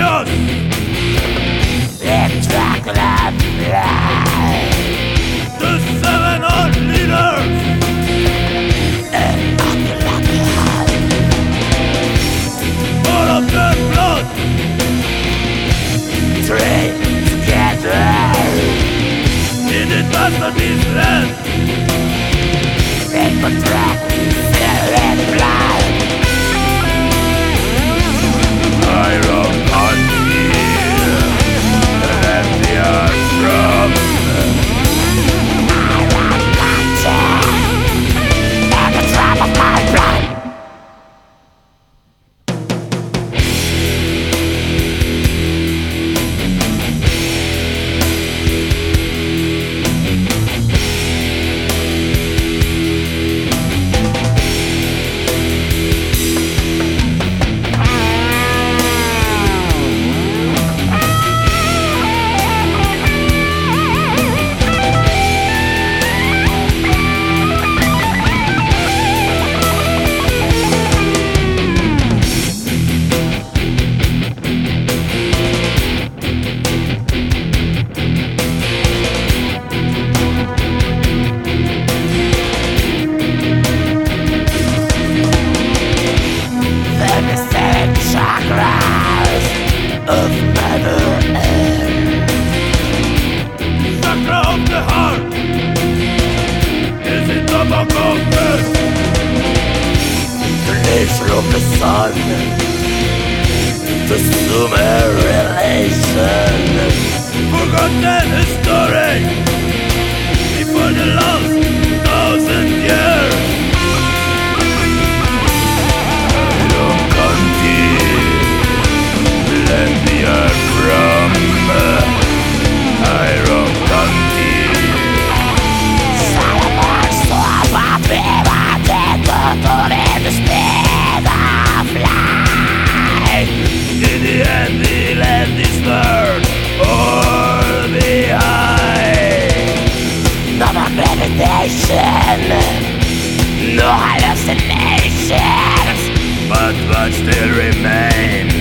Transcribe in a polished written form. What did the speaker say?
chaos. It's chocolate fly. The seven old leaders. All of their blood. Three together In the masterpiece land. in contract, fill in blood. Iron Conceal. Let the earth from. I want contact and the drop of my blood. Chakras of Mother Earth. Chakra of the heart. Is it the book of birth? The nature of the sun. The Sumer relation. Forgotten history. Before the last 1,000 years. Iron Conceal. Let the earth from. Iron Conceal. Solomon swap of fever. Dead in the speed of light. In the end, the land is burned all behind. No more meditation. No hallucinations. But what still remains?